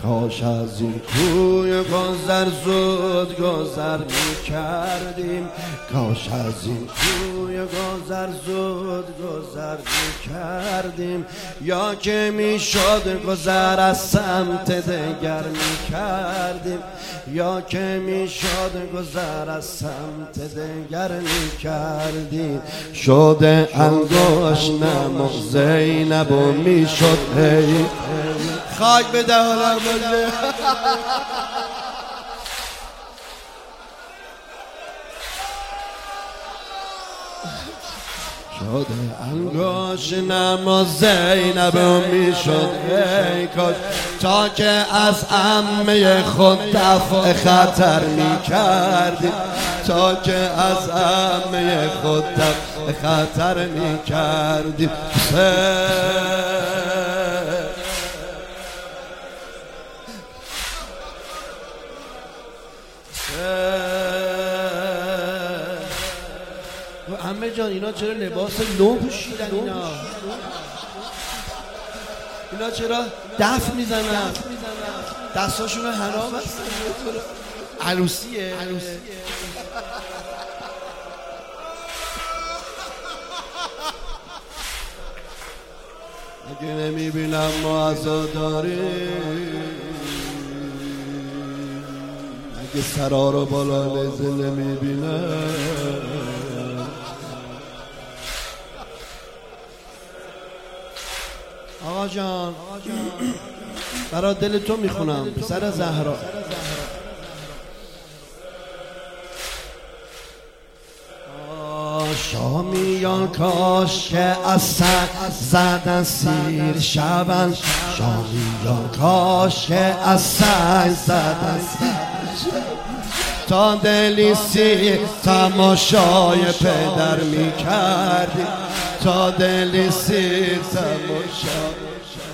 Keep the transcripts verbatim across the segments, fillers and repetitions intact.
کاش از این کوی گذر زود گذر می کردیم، کاش از این کوی گذر زود گذر می کردیم، یا که می شد گذر از سمت دگر می کردیم، یا که می شد گذر از سمت دگر می کردیم. شده انگوش نمو زینب و می شد هی خاک به دهانم بله. شده انگوش نما زینب می شد ای کاش، تا که از عمه خود دفع خطر می کردیم، تا که از عمه خود دفع خطر می کردیم. عمه جان اینا چرا لباس نو پوشیدن؟ اینا اینا چرا دف میزنن؟ دستاشون حرام هست؟ عروسیه؟ اگه نمیبینم ما عزاداری، اگه سرا رو بالا نزل نمیبینم، آقا جان برای دل تو میخونم پسر زهرا. شامیان کاش که از سر زدن سیر شون، شامیان کاش که از سر زدن سیر، تا دلی سیر تماشای پدر میکردیم، تا دلی سیر تماشای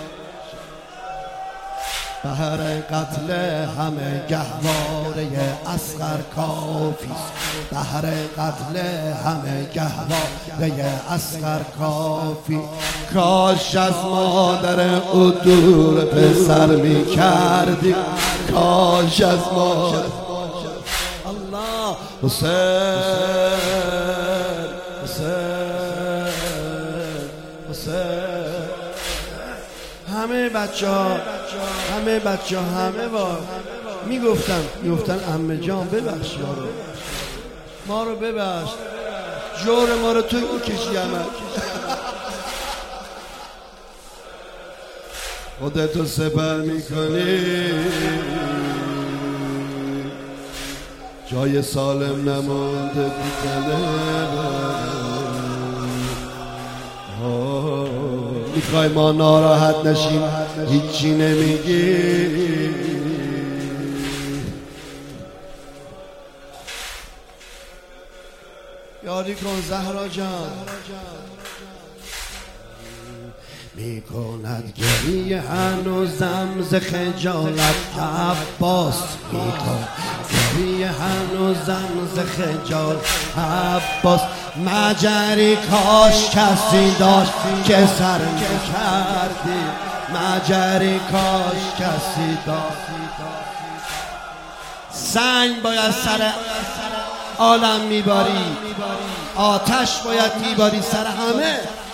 بهر قتل همه گهواره اصغر کافیست، بهر قتل همه گهواره اصغر کافی. کاش از مادر او دور پسر می کردیم، کاش از مادر الله حسین حسین حسین. همه بچه ها همه بچه ها همه با میگفتن میگفتن عمه جان ببخش ما رو، ما رو ببخش، جور ما رو تو میکشی عمه، خودتو سپر میکنی، جای سالم نمونده تو میخوای ما ناراحت نشیم هیچی نمیگی. یادی کن زهرا جان میکند گریه هنوزم ز خجالت عباس، میکند گریه هنوزم ز خجالت عباس. مجری کاش کسی داشت که سر میکردی، مجری کاش کسی داشت. سنگ باید سر عالم میباری، آتش باید میباری سر همه.